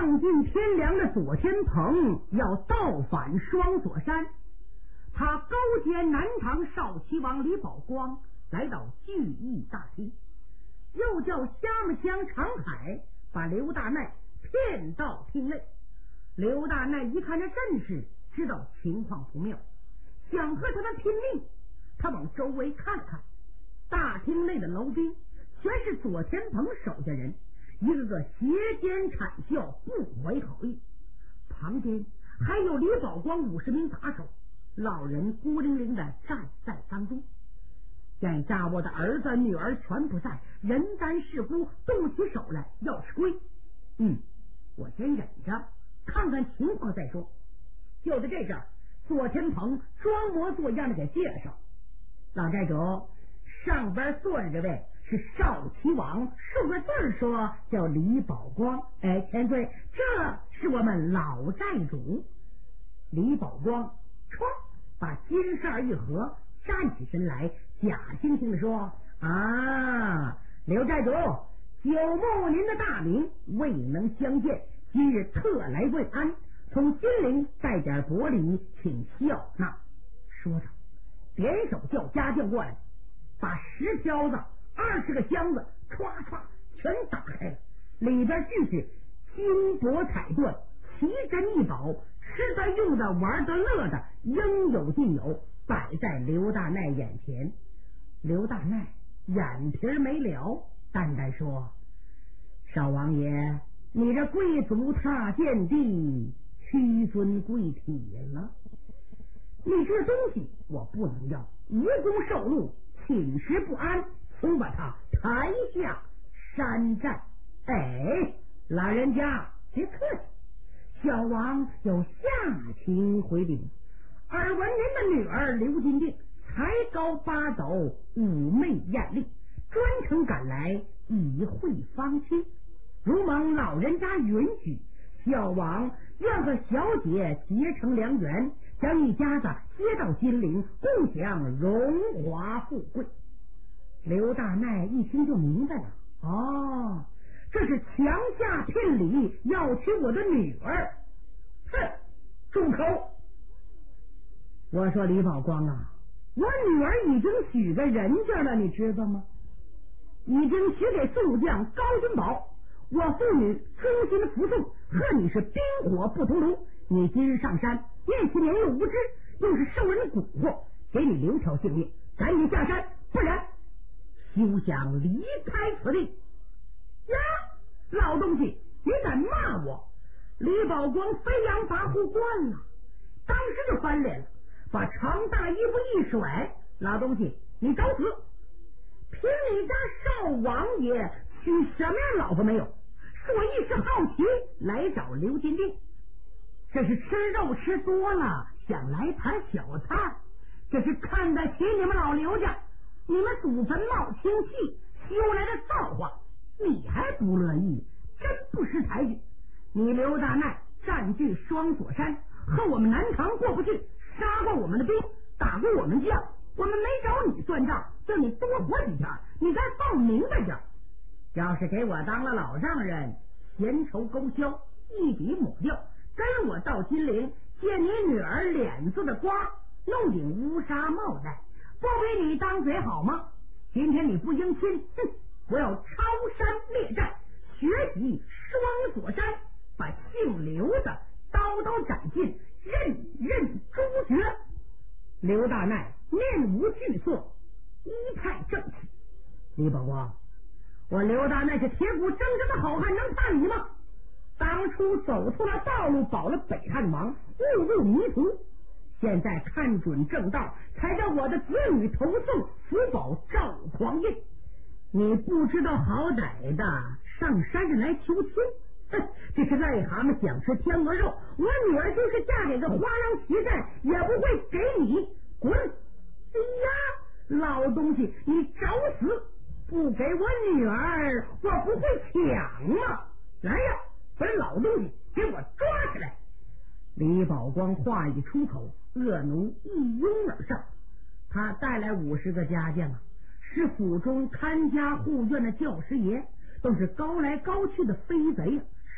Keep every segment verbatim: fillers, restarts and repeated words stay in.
丧尽天良的左天蓬要造反双锁山，他勾结南唐少齐王李宝光来到聚义大厅，又叫瞎子乡长海把刘大奈骗到厅内。刘大奈一看这阵势，知道情况不妙，想和他们拼命。他往周围看了看，大厅内的楼兵全是左天蓬手下人，一个个斜肩谄笑，不怀好意。旁边还有李宝光五十名打手，老人孤零零的站在当中。眼下我的儿子女儿全不在，人单势孤，动起手来要吃亏。嗯，我先忍着，看看情况再说。就在这阵儿，左天蓬装模作样的给介绍：老寨主，上边坐着这位是少齐王，数个字说叫李宝光。哎，千岁，这是我们老寨主。李宝光唰把金扇一合，站起身来，假惺惺的说：啊，刘寨主，久慕您的大名，未能相见，今日特来问安，从金陵带点薄礼，请笑纳。说着点手叫家将过来，把十挑子二十个箱子唰唰全打开了，里边俱是金帛彩缎，奇珍异宝，吃的用的玩的乐的应有尽有，摆在刘大奈眼前。刘大奈眼皮没了，淡淡说：少王爷，你这贵族踏见地，屈尊贵体了，你这东西我不能要，无功受禄，寝食不安，请把他抬下山寨。哎，老人家别客气，小王有下情回禀，耳闻您的女儿刘金定才高八斗，妩媚艳丽，专程赶来以会芳亲，如蒙老人家允许，小王愿和小姐结成良缘，将一家子接到金陵，共享荣华富贵。刘大奈一听就明白了，哦，这是强下聘礼，要娶我的女儿。哼，住口！我说李宝光啊，我女儿已经许给人家了，你知道吗？已经许给宋将高君宝，我父女忠心服从，和你是冰火不同炉。你今日上山，念其年幼无知，又是受人蛊惑，给你留条性命，赶紧下山，不然休想离开此地。呀，老东西，你敢骂我！李宝光飞扬跋扈惯了，当时就翻脸了，把长大衣服一甩：老东西，你找死！凭你家少王爷娶什么样老婆没有？是我一时好奇来找刘金定，这是吃肉吃多了，想来盘小菜，这是看得起你们老刘家，你们祖坟冒清气，修来的造化，你还不乐意，真不识抬举。你刘大奈占据双锁山，和我们南唐过不去，杀过我们的兵，打过我们将，我们没找你算账，叫你多活几天，你该放明白点。要是给我当了老丈人，闲愁勾销，一笔抹掉，跟我到金陵见你女儿脸子的瓜，弄顶乌纱帽戴，不给你当嘴好吗？今天你不应亲，哼，我要抄山列寨，学习双锁山，把姓刘的刀刀斩尽，任任诛绝。刘大奈面无惧色，一派正气。李宝光，我刘大奈是铁骨铮铮的好汉，能怕你吗？当初走错了道路，保了北汉王，误入迷途，现在看准正道，才叫我的子女投送福保赵匡胤。你不知道好歹的，上山上来求亲，哼，这是癞蛤蟆想吃天鹅肉。我女儿就是嫁给个花郎乞丐，也不会给你滚！哎呀，老东西，你找死！不给我女儿，我不会抢吗？来呀，把老东西给我抓起来！李宝光话一出口，恶奴一拥而上，他带来五十个家将啊，是府中看家护院的教师爷，都是高来高去的飞贼，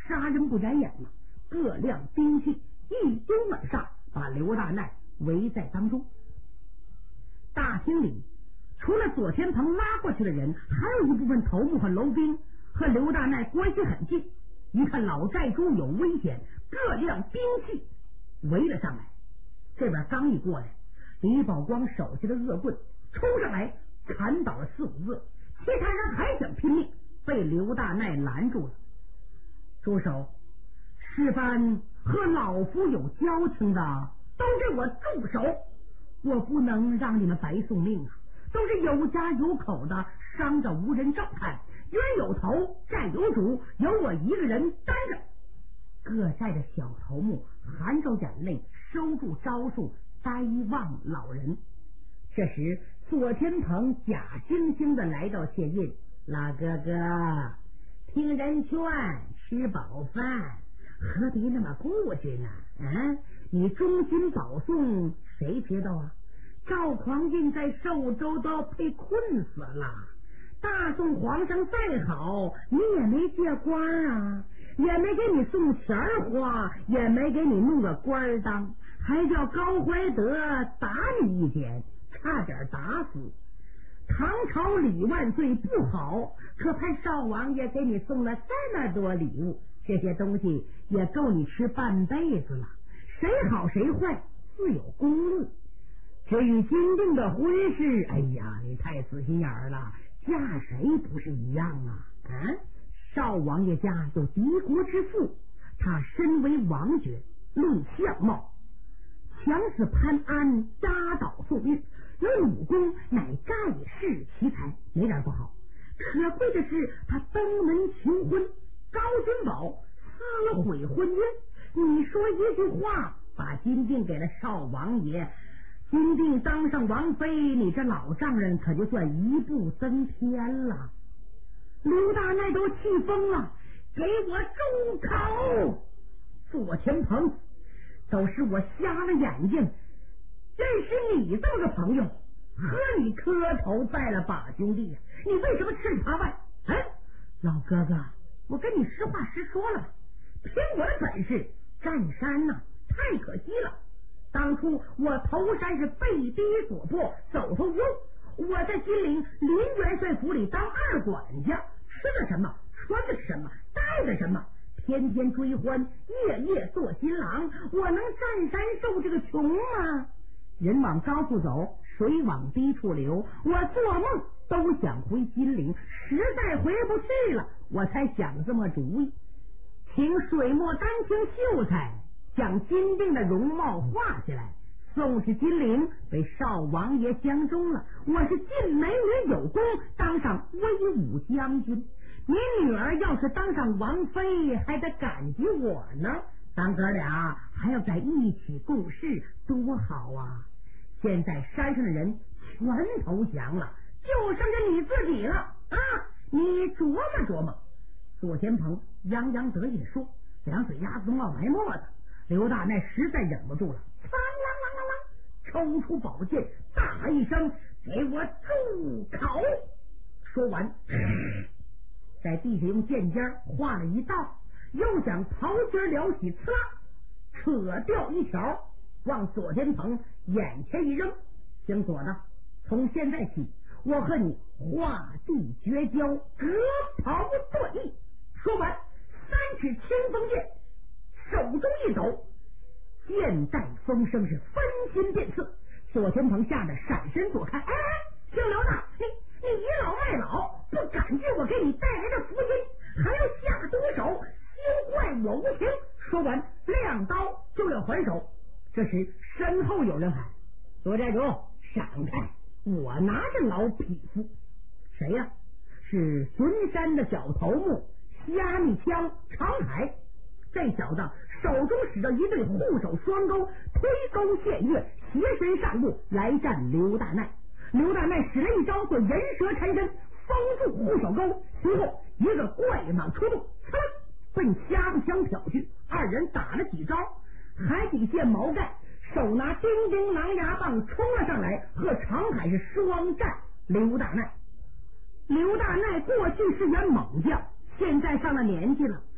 杀人不眨眼嘛，各亮兵器一拥而上，把刘大奈围在当中。大厅里除了左天鹏拉过去的人，还有一部分头目和楼兵和刘大奈关系很近，一看老寨主有危险，各亮兵器围了上来。这边刚一过来，李宝光手下的恶棍冲上来砍倒了四五个，其他人还想拼命，被刘大奈拦住了。住手！事班和老夫有交情的都给我住手！我不能让你们白送命啊！都是有家有口的，伤着无人照看，冤有头债有主，由我一个人担着。各寨的小头目含着眼泪收住招数，呆望老人。这时左天鹏假惺惺的来到谢印，老哥哥，听人劝，吃饱饭，何必那么固执呢？啊，你忠心保宋，谁知道啊？赵匡胤在寿州都被困死了，大宋皇上再好，你也没借官啊，也没给你送钱花，也没给你弄个官当，还叫高怀德打你一剑，差点打死。唐朝李万岁不好，可盼少王爷给你送了这么多礼物，这些东西也够你吃半辈子了，谁好谁坏自有公论。至于金定的婚事，哎呀，你太死心眼儿了，嫁谁不是一样啊？啊，少王爷家有敌国之父，他身为王爵，论相貌强死潘安，压倒宋玉，有武功乃盖世奇才，没点不好。可贵的是他登门求婚，高君宝撕毁婚约，你说一句话把金定给了少王爷，金定当上王妃，你这老丈人可就算一步登天了。刘大奈都气疯了，给我住口！左天鹏，都是我瞎了眼睛，认识你这么个朋友，和你磕头拜了把兄弟呀，你为什么吃里扒外？嗯，老哥哥，我跟你实话实说了吧，凭我的本事占山呐、啊，太可惜了。当初我投山是被逼所迫，走投无路，我在金陵林元帅府里当二管家，吃的什么，穿的什么，带的什么，天天追欢，夜夜做新郎，我能占山受这个穷吗？人往高处走，水往低处流，我做梦都想回金陵，实在回不去了，我才想这么主意，请水墨丹青秀才将金定的容貌画下来，送至金陵，被少王爷相中了，我是进美女有功，当上威武将军。你女儿要是当上王妃，还得感激我呢，咱哥俩还要在一起共事，多好啊！现在山上的人全投降了，就剩下你自己了啊！你琢磨琢磨。左天鹏洋洋得意地说，两嘴丫子都冒白沫子。刘大奈实在忍不住了，嘡啷啷啷啷，抽出宝剑，大一声，给我住口！说完，在地下用剑尖画了一道，又将袍襟撩起，呲啦，扯掉一条，往左天鹏眼前一扔，行左的，从现在起，我和你画地绝交，隔袍断义。说完，三尺清风剑手中一抖，剑带风声，是分心变色。左天鹏吓得闪身躲开。哎，姓刘的，你你倚老卖老，不感激我给你带来的福音，还要下毒手，休怪我无情。说完，亮刀就要还手。这时身后有人喊：左寨主，闪开！我拿着老匹夫。谁呀、啊？是巡山的小头目虾米枪长海。这小子手中使着一对护手双钩，推钩陷月，斜身上路来战刘大奈。刘大奈使了一招做人蛇缠身，封住护手钩，随后一个怪蟒出动，呲啦奔虾米枪挑去。二人打了几招，海底线毛盖手拿叮叮狼牙棒冲了上来，和长海是双战刘大奈。刘大奈过去是员猛将，现在上了年纪了，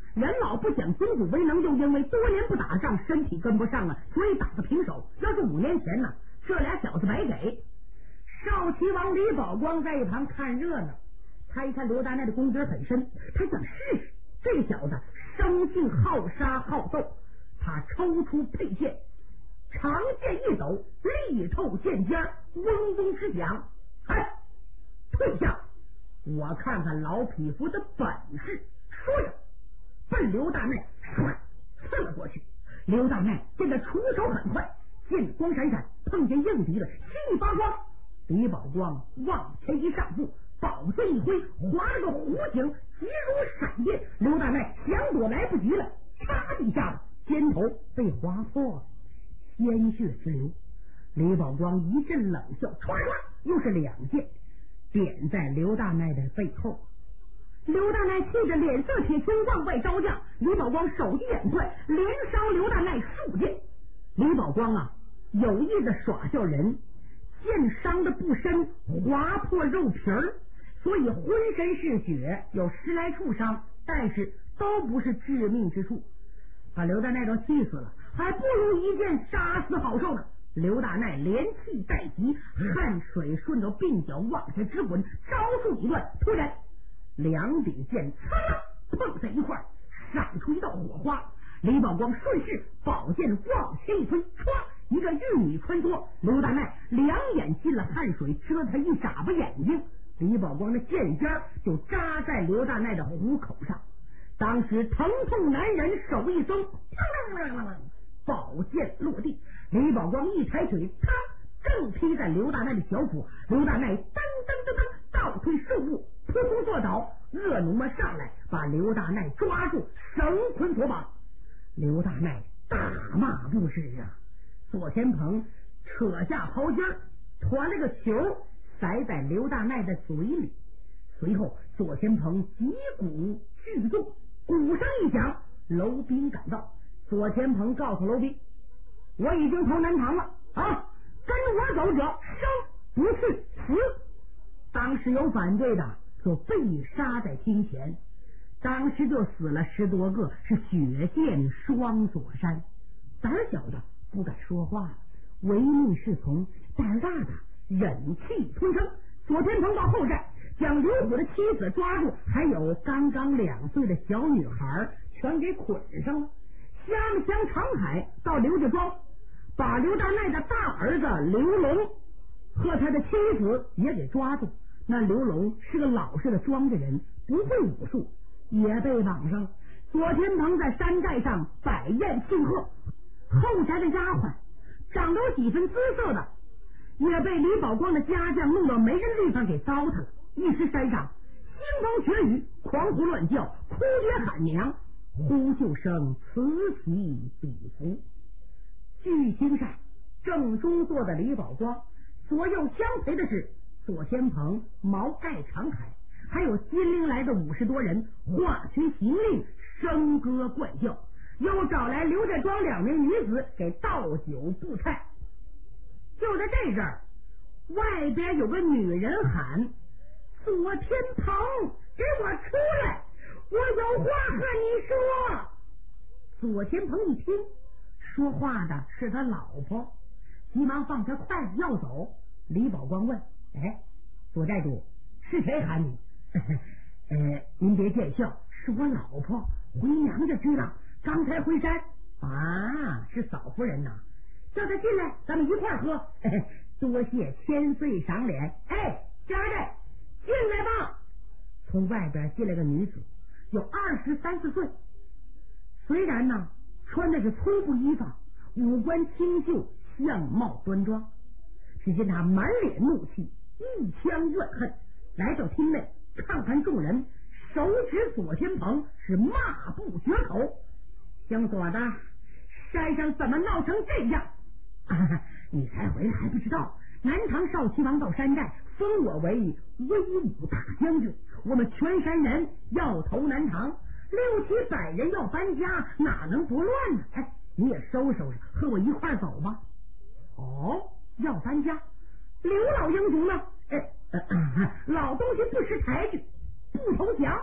人老不想尊主为能，又因为多年不打仗，身体跟不上了，所以打个平手。要是五年前呢，这俩小子白给。少齐王李宝光在一旁看热闹，他一看刘大奈的功底很深，他想试试这个小子生性好杀好斗。他抽出佩剑，长剑一抖，力透剑尖，嗡嗡直响。哎，退下，我看看老匹夫的本事。说着奔刘大奈刺了过去。刘大奈见他出手很快，剑光闪闪，碰见硬敌了，心里发光。李宝光往前一上步，宝剑一挥，划了个弧形，急如闪电。刘大奈想躲来不及了，嚓的一下子，肩头被划破了，鲜血直流。李宝光一阵冷笑，唰唰又是两剑点在刘大奈的背后。刘大奈气得脸色铁青，往外招架。李宝光手疾眼快，连烧刘大奈数剑。李宝光啊，有意的耍笑人，剑伤的不深，划破肉皮儿，所以浑身是血，有十来处伤，但是都不是致命之处，把刘大奈都气死了，还不如一剑杀死好受呢。刘大奈连气带急，汗水顺着鬓角往下直滚，招数一乱，突然两柄剑擦碰在一块，闪出一道火花。李宝光顺势宝剑往前一推，唰一个玉米穿梭，刘大奈两眼进了汗水，遮他一眨巴眼睛。李宝光的剑尖就扎在刘大奈的虎口上，当时疼痛难忍，手一松，宝剑落地。李宝光一抬腿，他正劈在刘大奈的小腹。刘大奈噔噔噔噔倒退数步，扑通坐倒，恶奴们上来把刘大奈抓住，绳捆索绑。刘大奈大骂不实啊！左天鹏扯下袍尖，团了个球塞在刘大奈的嘴里。随后左天鹏击鼓聚众，鼓声一响，楼兵赶到。左天鹏告诉楼兵，我已经投南唐了啊，跟我走者生不是死。当时有反对的，就被杀在厅前，当时就死了十多个，是血溅双锁山。胆小的不敢说话了，唯命是从，胆大的忍气吞声。左天鹏到后站，将刘虎的妻子抓住，还有刚刚两岁的小女孩全给捆上了。下了乡长海到刘家庄，把刘大奈的大儿子刘龙和他的妻子也给抓住。那刘龙是个老实的庄稼人，不会武术，也被绑上了。左天鹏在山寨上摆宴庆贺，后宅的丫鬟长得有几分姿色的，也被李宝光的家将弄到没人地方给糟蹋了。一时山上腥风血雨，狂呼乱叫，哭爹喊娘，呼救声此起彼伏。巨星上正中坐的李宝光，左右相陪的是左天鹏、毛盖、长海，还有金陵来的五十多人，化群行令，笙歌怪叫，又找来刘家庄两名女子给倒酒布菜。就在这阵儿，外边有个女人喊：左天鹏，给我出来，我有话和你说。左天鹏一听说话的是他老婆，急忙放下筷子要走。李宝光问：哎，左寨主，是谁喊你？呃，您别见笑，是我老婆回娘家去了，刚才回山啊。是嫂夫人呐，叫她进来，咱们一块儿喝。嘿嘿，多谢千岁赏脸。哎，家人进来吧。从外边进来个女子，有二十三四岁，虽然呢穿的是粗布衣裳，五官清秀，相貌端庄。只见他满脸怒气，一腔怨恨，来到厅内看看众人，手指左天鹏是骂不绝口。乡左的，山上怎么闹成这样？啊，你才回来还不知道，南唐少齐王到山寨，封我为威武大将军，我们全山人要投南唐，六七百人要搬家，哪能不乱呢？哎，你也收拾收拾，和我一块走吧。哦，要搬家，刘老英雄呢？哎、呃呃，老东西不识抬举，不投降。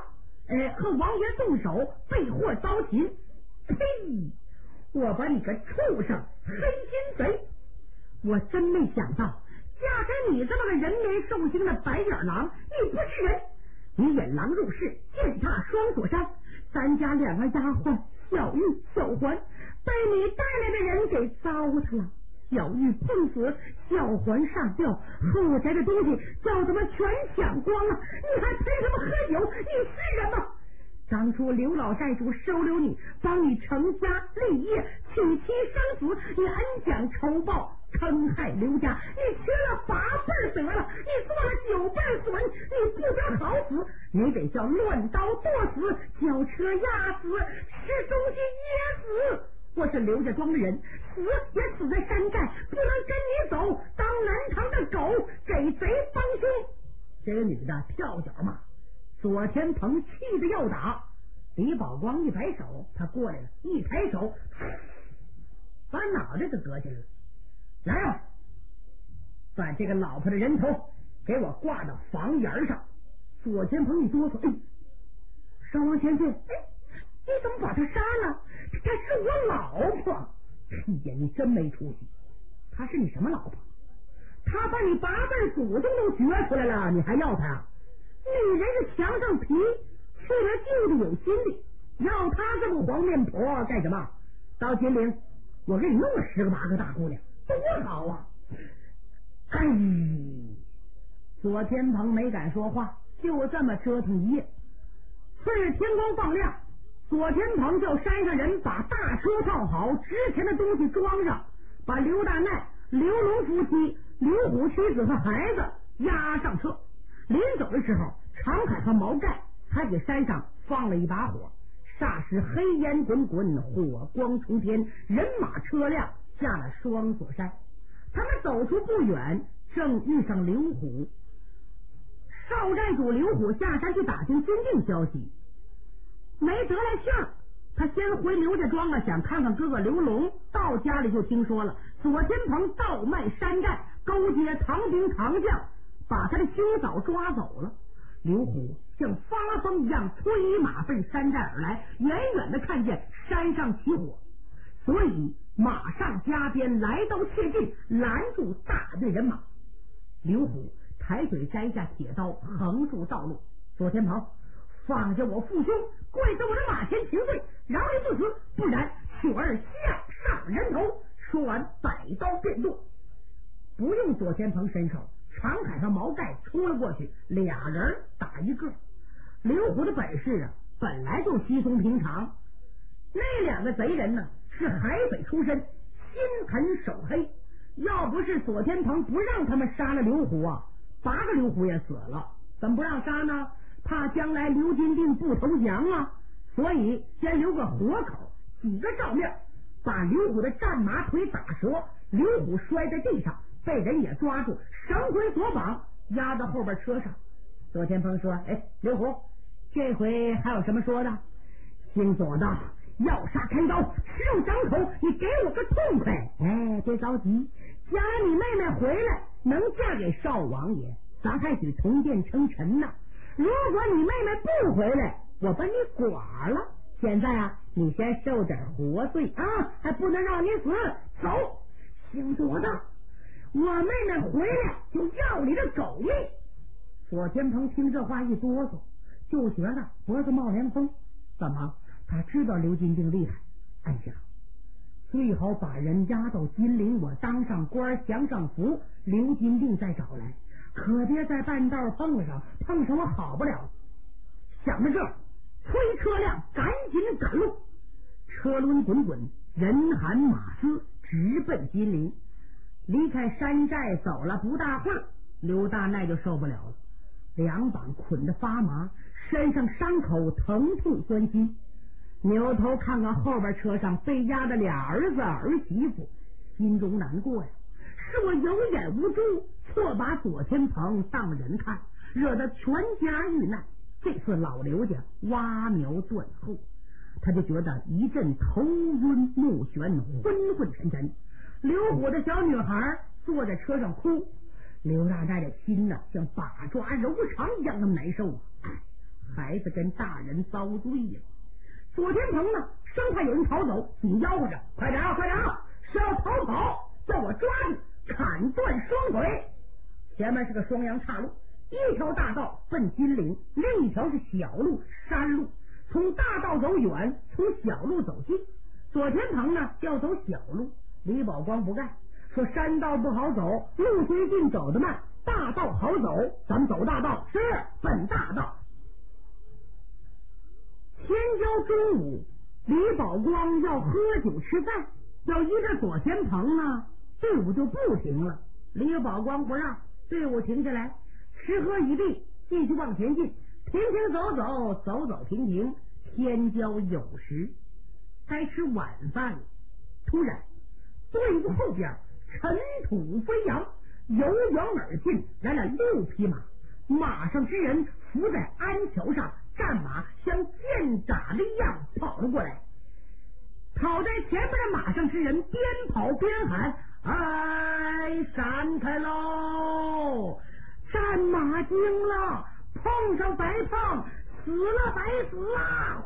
呃，和王爷动手，被祸遭擒。呸！我把你个畜生，黑心贼！我真没想到，嫁给你这么个人面兽心的白眼狼，你不是人！你引狼入室，践踏双锁山，咱家两个丫鬟小玉、小环被你带来的人给糟蹋了。小玉碰死，小环上吊，后宅的东西叫他们全抢光了，你还陪他们喝酒，你是人吗？当初刘老寨主收留你，帮你成家立业，娶妻生子，你恩将仇报，坑害刘家，你缺了八辈得了，你做了九辈损，你不得好死，你得叫乱刀剁死，轿车压死，吃东西噎死。我是刘家庄的人，死也死在山寨，不能跟你走，当南唐的狗，给贼帮凶。这个女的跳脚嘛，左天鹏气得要打，李宝光一摆手，他过来了，一抬手，把脑袋就得下来了。来吧，把这个老婆的人头给我挂到房檐上。左天鹏一哆嗦，哎，少王千岁，哎，你怎么把他杀了？她是我老婆。哎呀，你真没出息！她是你什么老婆？她把你八辈祖宗都掘出来了，你还要她？女人是墙上皮，去了旧的有心理，要她这么黄面婆干什么？到金陵，我给你弄个十个八个大姑娘，多好啊！哎，左天鹏没敢说话，就这么折腾一夜。次日天光放亮，左天鹏叫山上人把大车套好，值钱的东西装上，把刘大奈、刘龙夫妻、刘虎妻子和孩子押上车。临走的时候，常凯和毛盖还给山上放了一把火，霎时黑烟滚滚，火光冲天，人马车辆下了双锁山。他们走出不远，正遇上刘虎。少寨主刘虎下山去打听金定消息，没得来信儿，他先回刘家庄了，想看看哥哥刘龙。到家里就听说了左天鹏盗卖山寨，勾结唐兵唐将，把他的兄嫂抓走了。刘虎像发疯一样催马奔山寨而来，远远的看见山上起火，所以马上加鞭，来到切近，拦住大队人马。刘虎抬腿摘下铁刀，横住道路。左天鹏，放下我父兄，跪在我的马前请罪，饶你不死，不然血儿向上人头。说完，摆刀便剁。不用左天鹏伸手，常凯和毛盖冲了过去，俩人打一个。刘虎的本事啊，本来就稀松平常。那两个贼人呢，是海北出身，心狠手黑。要不是左天鹏不让他们杀了刘虎啊，八个刘虎也死了。怎么不让杀呢？怕将来刘金定不投降啊，所以先留个活口，几个照面，把刘虎的战马腿打折，刘虎摔在地上，被人也抓住，绳捆索绑，压到后边车上。左天鹏说：“哎，刘虎，这回还有什么说的？姓左的，要杀开刀，吃肉掌口，你给我个痛快！哎，别着急，将来你妹妹回来能嫁给少王爷，咱还许同殿称臣呢。如果你妹妹不回来，我把你剐了。现在啊，你先受点活罪啊，还不能让你死。走，姓左的，我妹妹回来就要你的狗命。”左天鹏听这话一哆嗦，就觉得脖子冒凉风。怎么？他知道刘金定厉害。哎呀，最好把人押到金陵，我当上官，降上福，刘金定再找来，可别在半道碰上，碰上我好不了。想到这儿，催车辆赶紧赶路。车轮滚滚，人喊马嘶，直奔金陵。离开山寨走了不大会儿，刘大奈就受不了了，两膀捆得发麻，身上伤口疼痛钻心，扭头看看后边车上被压的俩儿子儿媳妇，心中难过呀。是我有眼无珠，错把左天鹏当人看，惹得全家遇难。这次老刘家挖苗断后，他就觉得一阵头晕目眩，昏昏沉沉。刘虎的小女孩坐在车上哭，刘大寨的心呢，像把抓柔肠一样的难受啊！哎， 孩子跟大人遭罪呀。左天鹏呢，生怕有人逃走，紧吆喝着：“快点啊，快点啊！谁要逃跑，叫我抓住，砍断双腿！”前面是个双阳岔路，一条大道奔金陵，另一条是小路山路。从大道走远，从小路走近。左天鹏呢要走小路，李宝光不干，说山道不好走，路虽近走得慢，大道好走，咱们走大道，是奔大道。天交中午，李宝光要喝酒吃饭，要依着左天鹏呢，队伍就不停了。李宝光不让，队伍停下来，吃喝一毕，继续往前进，停停走走，走走停停。天交酉时，该吃晚饭了。突然，队伍后边尘土飞扬，由远而近来了六匹马，马上之人伏在鞍桥上，战马像箭扎的一样跑了过来。跑在前面的马上之人边跑边喊：“哎，闪开喽！战马惊了，碰上白胖，死了白死啊！”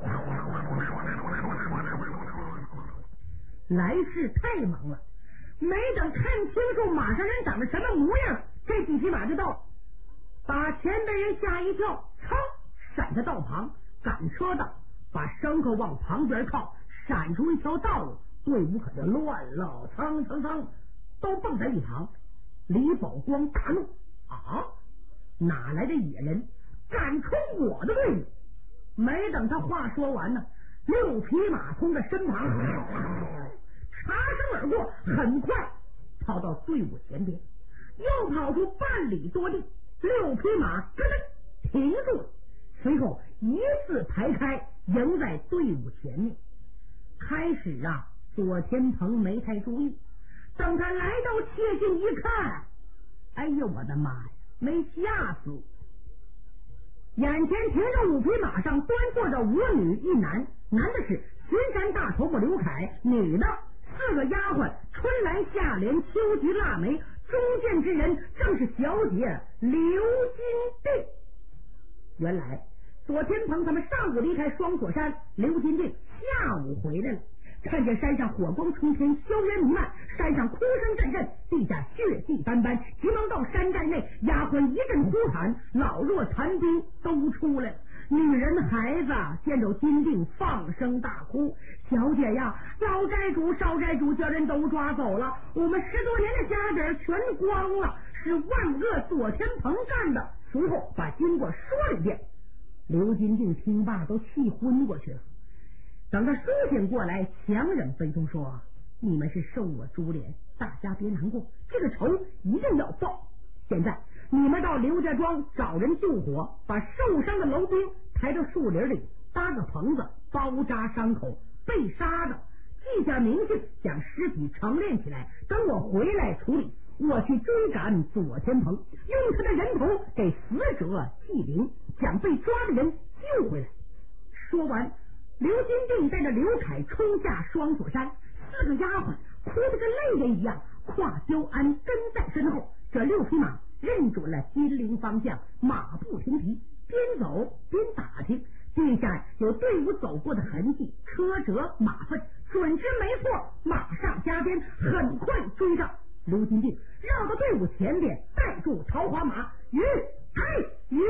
来势太猛了，没等看清楚马上人长得什么模样，这几匹马就到了，把前辈人吓一跳，噌闪在道旁，赶车道，把牲口往旁边靠，闪出一条道路，队伍可就乱了，蹭蹭蹭都蹦在一旁。李宝光大怒啊！哪来的野人敢冲我的队伍？没等他话说完呢，六匹马从他身旁擦身而过，很快跑到队伍前边，又跑出半里多地，六匹马咯噔停住了，随后一字排开，迎在队伍前面。开始啊，左天鹏没太注意，等他来到切近一看，哎呦我的妈呀，没吓死！眼前停着五匹马上端坐着五女一男，男的是巡山大头目刘凯，女的四个丫鬟春兰、夏莲、秋菊、腊梅，中间之人正是小姐刘金定。原来左天鹏他们上午离开双锁山，刘金定下午回来了，看见山上火光冲天，硝烟弥漫，山上哭声阵阵，地下血迹斑斑，急忙到山寨内，丫鬟一阵呼喊，老弱残兵都出来了。女人孩子见着金定放声大哭：“小姐呀，老寨主少寨主叫人都抓走了，我们十多年的家底全光了，是万恶左天鹏干的。”随后把经过说了一遍。刘金定听罢都气昏过去了。等他苏醒过来，强忍悲痛说：“你们是受我株连，大家别难过，这个仇一定要报。现在你们到刘家庄找人救火，把受伤的楼兵抬到树林里，搭个棚子包扎伤口，被杀的记下名姓，将尸体成殓起来，等我回来处理。我去追赶左天鹏，用他的人头给死者祭灵，将被抓的人救回来。”说完，刘金定带着刘凯冲下双锁山，四个丫鬟哭得跟泪人一样，挎焦鞍跟在身后。这六匹马认准了金陵方向，马不停蹄，边走边打听，地下有队伍走过的痕迹，车辙马粪，准知没错，马上加鞭，很快追上。刘金定绕到队伍前边，带住桃花马，吁嗨吁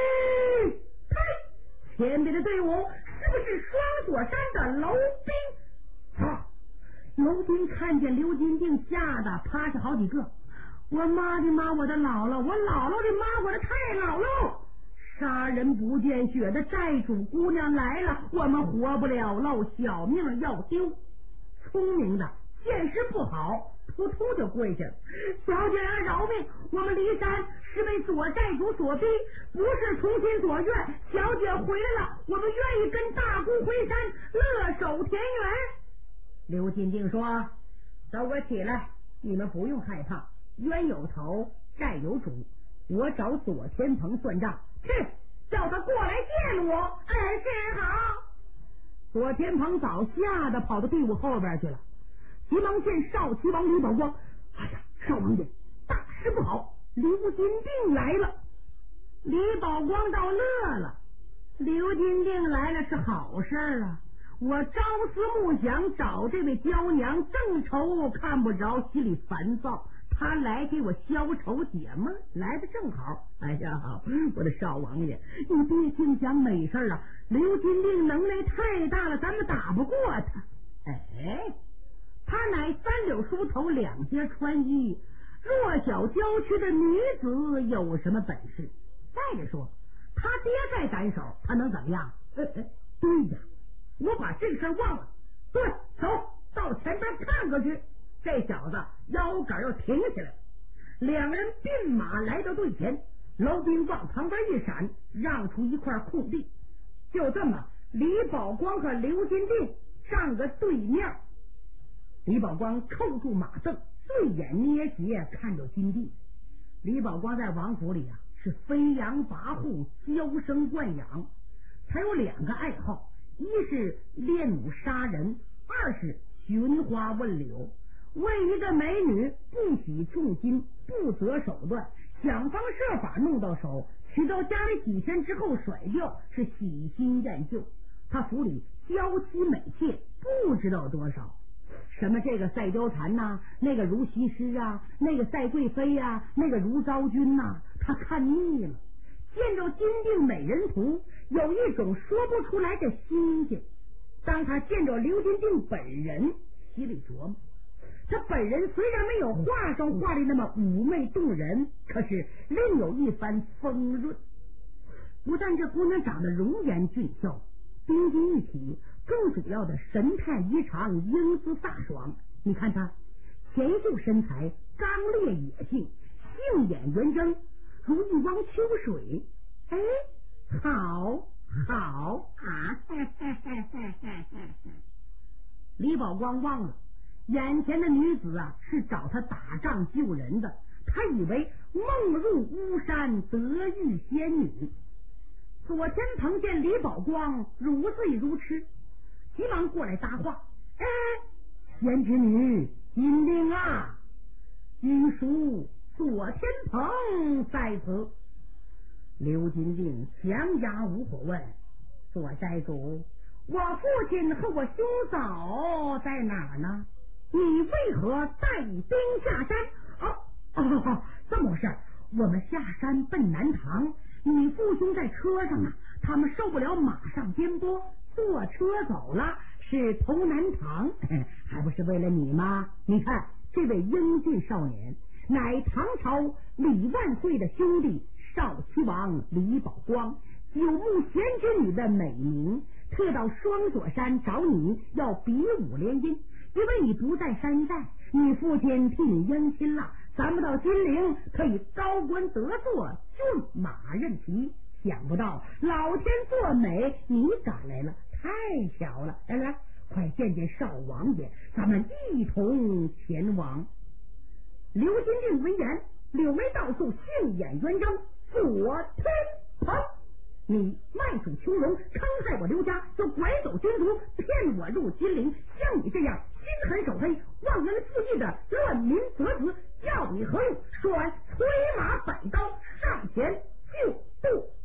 嗨，前边的队伍是不是双锁山的楼兵啊？楼兵看见刘金定，吓得趴下好几个。我妈的妈，我的姥姥，我姥姥的妈，我的太姥姥！杀人不见血的寨主姑娘来了，我们活不了喽，小命要丢。聪明的见识不好，扑通就跪下了。小姐啊，饶命！我们离山是被左寨主所逼，不是从心所愿。小姐回来了，我们愿意跟大姑回山，乐守田园。刘金定说：“都给我起来，你们不用害怕，冤有头，债有主，我找左天鹏算账，去叫他过来见我。”哎，是好。左天鹏早吓得跑到队伍后边去了，急忙见少齐王李宝光：“哎呀，少王爷，大事不好，刘金定来了。”李宝光倒乐了：“ 刘金定来了是好事啊！我朝思暮想找这位娇娘，正愁看不着，心里烦躁。他来给我消愁解闷，来的正好。哎呀，我的少王爷，你别净讲美事了。刘金定能耐太大了，咱们打不过他。哎，他乃三绺梳头，两截穿衣，弱小娇躯的女子，有什么本事？再者说，他爹再胆手，他能怎么样？呃呃、对呀，我把这个事忘了。对，走到前边看过去。这小子腰杆要挺起来，两人并马来到队前，楼兵往旁边一闪，让出一块空地。就这么，李宝光和刘金定站个对面。李宝光扣住马镫，醉眼捏斜看着金帝。李宝光在王府里啊，是飞扬跋扈，娇生惯养，他有两个爱好，一是练武杀人，二是寻花问柳。为一个美女不惜重金，不择手段，想方设法弄到手，娶到家里几天之后甩掉，是喜新厌旧。他府里娇妻美妾不知道多少，什么这个赛貂蝉呐、啊，那个如西施啊，那个赛贵妃呀、啊，那个如昭君呐、啊，他看腻了。见着金定美人图，有一种说不出来的新鲜。当他见着刘金定本人，心里琢磨，他本人虽然没有画上画里那么妩媚动人，可是另有一番丰润。不但这姑娘长得容颜俊秀，冰晶一体，更主要的神态异常，英姿飒爽。你看她前秀身材，刚烈野性，杏眼圆睁，如一汪秋水。哎，好好啊！李宝光忘了眼前的女子啊，是找他打仗救人的。他以为梦入巫山得遇仙女。左天鹏见李宝光如醉如痴，急忙过来搭话：“哎，贤侄女金定啊，云叔左天鹏在此。”刘金定强压无火问：“左斋主，我父亲和我兄嫂在哪儿呢？你为何带兵下山？”哦哦哦，这么回事，我们下山奔南唐，你父兄在车上啊，他们受不了马上颠簸，坐车走了，是投南唐，还不是为了你吗？你看这位英俊少年，乃唐朝李万岁的兄弟少七王李宝光，九牧贤之女的美名，特到双锁山找你要比武联姻，因为你不在山寨，你父亲替你姻亲了，咱们到金陵可以高官得坐，骏马任骑。想不到老天作美，你赶来了，太巧了！来来，快见见少王爷，咱们一同前往。刘金定闻言，柳眉倒竖，杏眼圆睁。左天鹏，你卖主穷荣，坑害我刘家，又拐走军卒，骗我入金陵，像你这样心狠手黑、忘恩负义的乱民贼子，要你何用？说完，催马摆刀上前就渡。